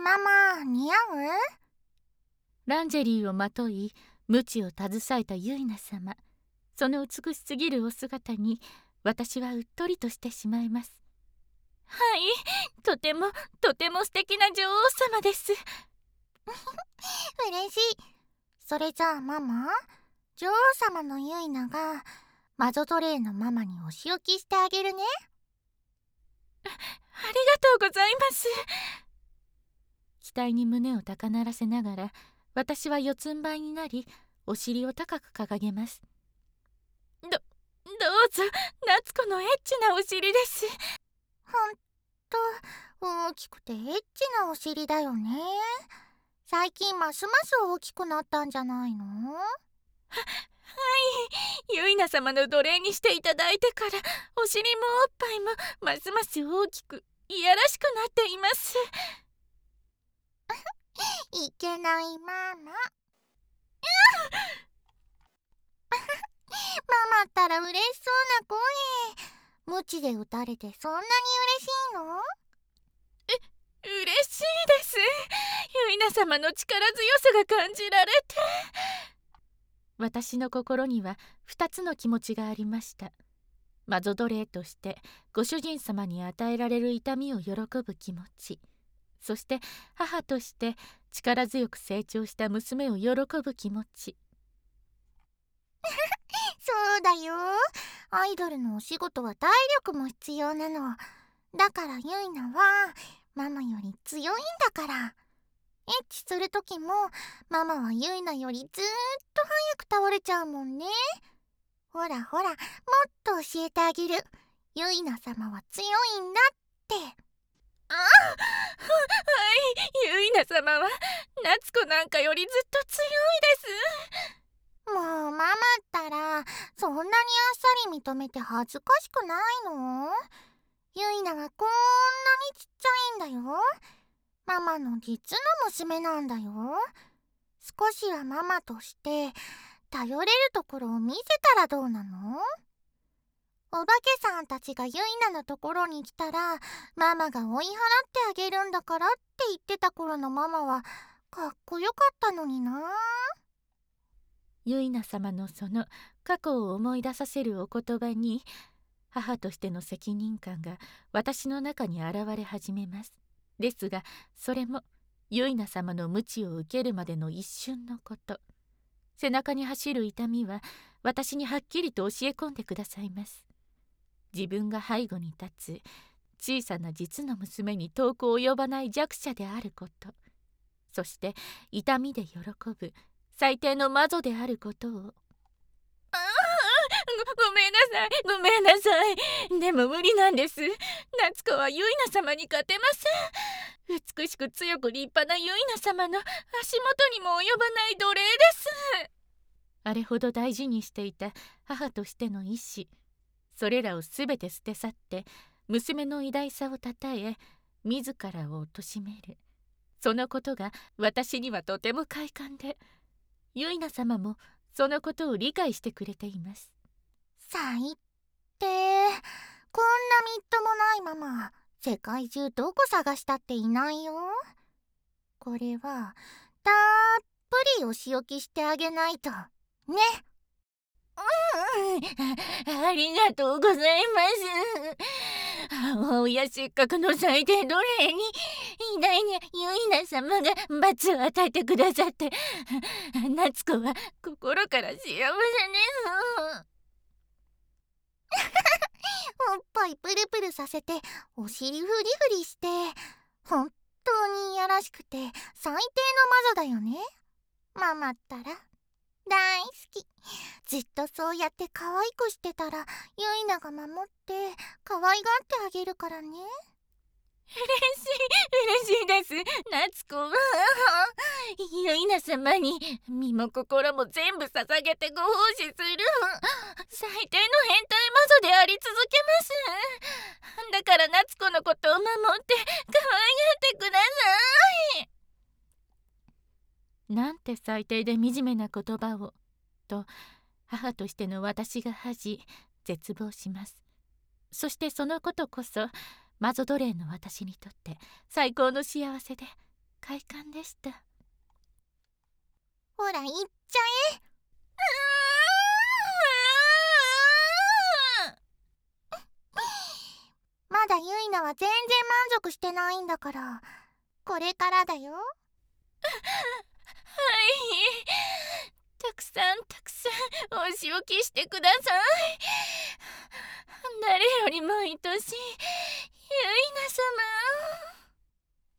ママ、似合う？ ランジェリーをまとい鞭を携えたユイナ様、その美しすぎるお姿に私はうっとりとしてしまいます。はい、とても素敵な女王様です。 嬉しい。それじゃあママ、女王様のユイナがマゾトレーのママにお仕置きしてあげるね。 ありがとうございます。期待に胸を高鳴らせながら私は四つん這いになり、お尻を高く掲げます。どうぞ、夏子のエッチなお尻です。 ほんと大きくてエッチなお尻だよね。最近ますます大きくなったんじゃないの？ はい、ユイナ様の奴隷にしていただいてからお尻もおっぱいもますます大きくいやらしくなっています。 いけないママ。ママったら嬉しそうな声。鞭で打たれてそんなに嬉しいの？ 嬉しいです。ユイナ様の力強さが感じられて。私の心には2つの気持ちがありました。マゾ奴隷としてご主人様に与えられる痛みを喜ぶ気持ち、そして母として力強く成長した娘を喜ぶ気持ち。 そうだよ。アイドルのお仕事は体力も必要なの。だからユイナはママより強いんだから。エッチするときもママはユイナよりずーっと早く倒れちゃうもんね。ほらほら、もっと教えてあげる。ユイナ様は強いんだって。 はい、ユイナ様は夏子なんかよりずっと強いです。 もうママったらそんなにあっさり認めて恥ずかしくないの？ユイナはこんなにちっちゃいんだよ。ママの実の娘なんだよ。少しはママとして頼れるところを見せたらどうなの？お化けさんたちがユイナのところに来たらママが追い払ってあげるんだからって言ってた頃のママはかっこよかったのにな。 ユイナ様のその過去を思い出させるお言葉に、母としての責任感が私の中に現れ始めます。ですがそれもユイナ様の鞭を受けるまでの一瞬のこと。背中に走る痛みは私にはっきりと教え込んでくださいます。自分が背後に立つ小さな実の娘に遠く及ばない弱者であること、そして痛みで喜ぶ最低の魔女であることを。ごめんなさい。でも無理なんです。夏子はユイナ様に勝てません。美しく強く立派なユイナ様の足元にも及ばない奴隷です。あれほど大事にしていた母としての意志、それらをすべて捨て去って娘の偉大さをたたえ自らを貶める、そのことが私にはとても快感で、ユイナ様もそのことを理解してくれています。 最低。こんなみっともないママ、世界中どこ探したっていないよ。これはたっぷりお仕置きしてあげないとね。 ありがとうございます。母親せっかくの最低奴隷に偉大なユイナ様が罰を与えてくださって、夏子は心から幸せです。 おっぱいプルプルさせてお尻フリフリして本当にいやらしくて最低の魔女だよね。ママったら大好き。ずっとそうやって可愛くしてたらユイナが守って可愛がってあげるからね。 嬉しいです、夏子は。ユイナ様に身も心も全部捧げてご奉仕する最低の変態魔女であり続けます。だから夏子のことを守って可愛がってください。なんて最低で惨めな言葉をと母としての私が恥じ絶望します。そしてそのことこそ魔女奴隷の私にとって最高の幸せで快感でした。 ほら行っちゃえ。まだユイナは全然満足してないんだから、これからだよ。はい、 たくさんたくさんお仕置きしてください。誰よりも愛しいユイナ様。